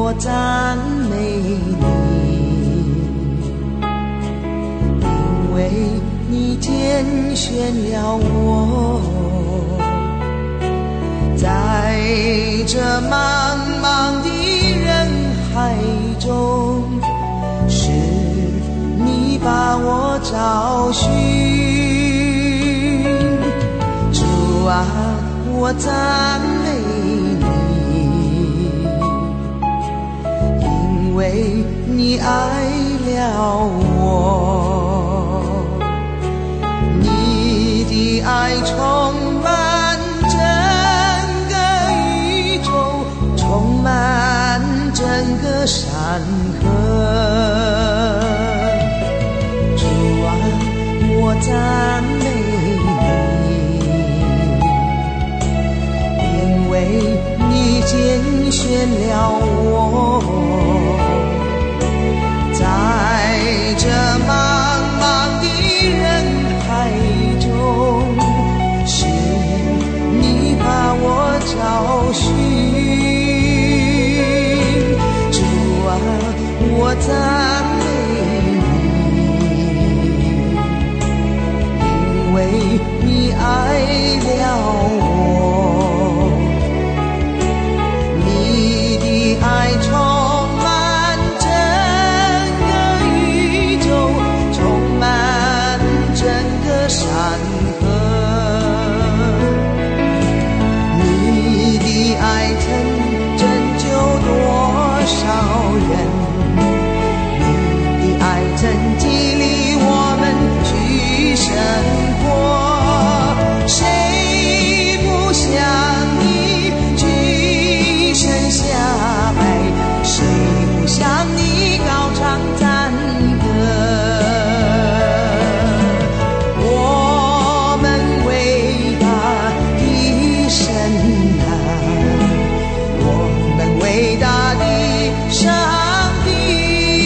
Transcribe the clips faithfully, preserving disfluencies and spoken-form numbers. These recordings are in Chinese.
我赞美你，因为你拣选了我，在这茫茫的人海中，是你把我找寻。主啊，我赞美你，因为你爱了我，你的爱充满整个宇宙，充满整个山河。主啊，我赞美你，因为你拣选了我，在这茫茫的人海中，是你把我找寻。主啊，我赞美你，因为你爱了我，你的爱充满整个宇宙，充满整个山河。你的爱曾拯救多少人，你的爱曾激励我们去生活。谁不想你举身下拜，谁不向你高唱赞歌。我们伟大的神啊，我们伟大的上帝，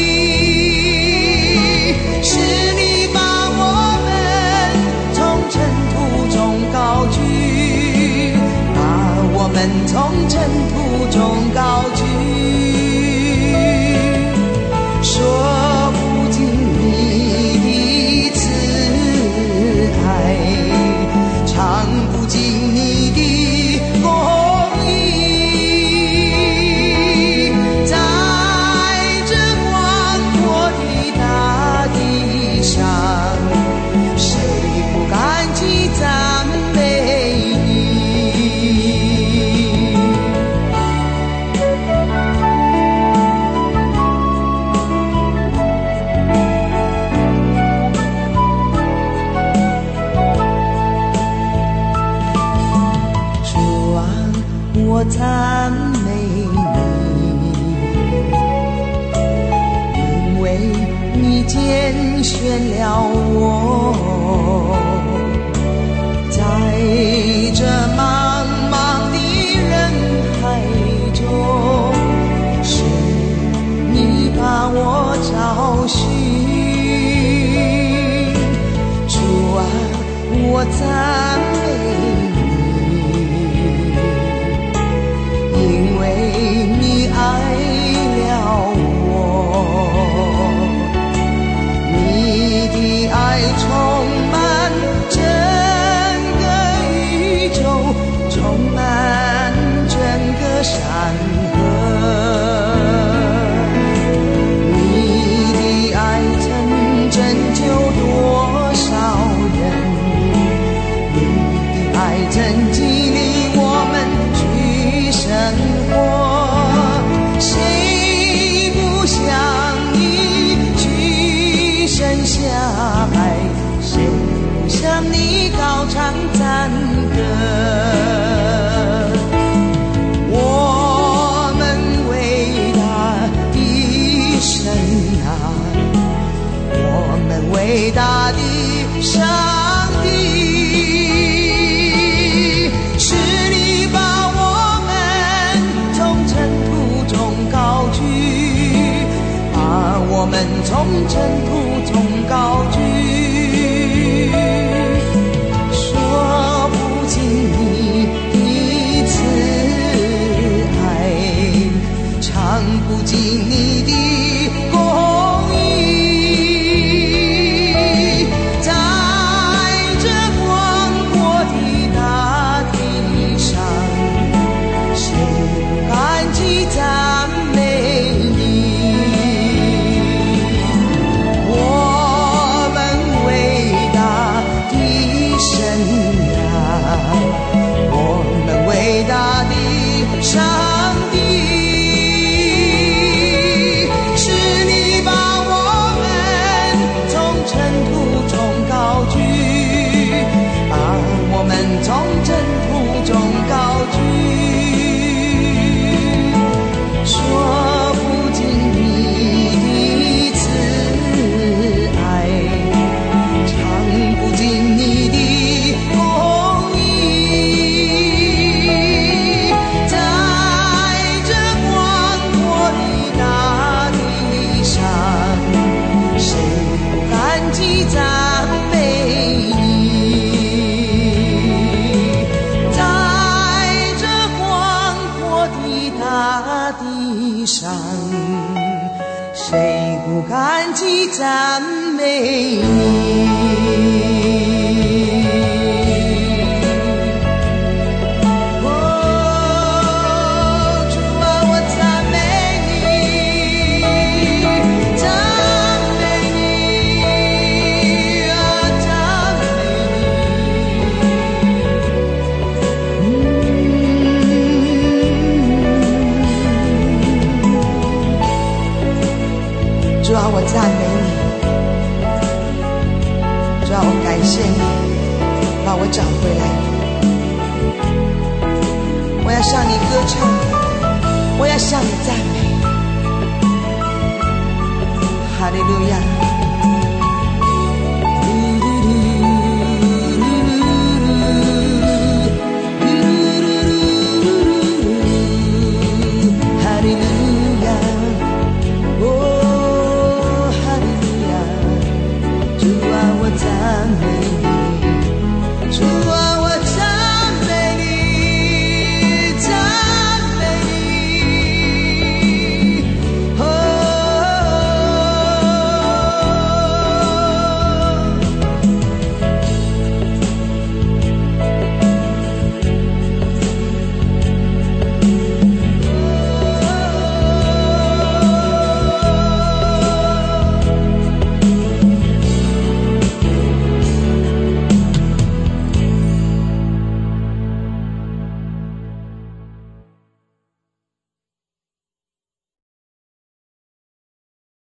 是你把我们从尘土中高举，把我们从尘土中高举，说不尽你的慈爱，唱不尽你的公义。在这广阔的大地上，谁不感激赞美你？主啊，我赞美你，因为你拣选了我，在这茫茫的人海中，是你把我找寻。主啊，我赞美你，因为你爱了我，你的爱充满整个宇宙，充满整个山河。你的爱曾拯救多少人，你的爱曾激励我们去生活。谁不向你屈身下拜，谁不向你高唱赞歌。我们伟大的神啊，我们伟大的上帝，是你把我们从尘土中高举，把我们从尘土中高举，说不尽你的慈爱，唱不大地上，谁不感激赞美你？主啊，我赞美你，主啊，我感谢你把我找回来，我要向你歌唱，我要向你赞美，哈利路亚。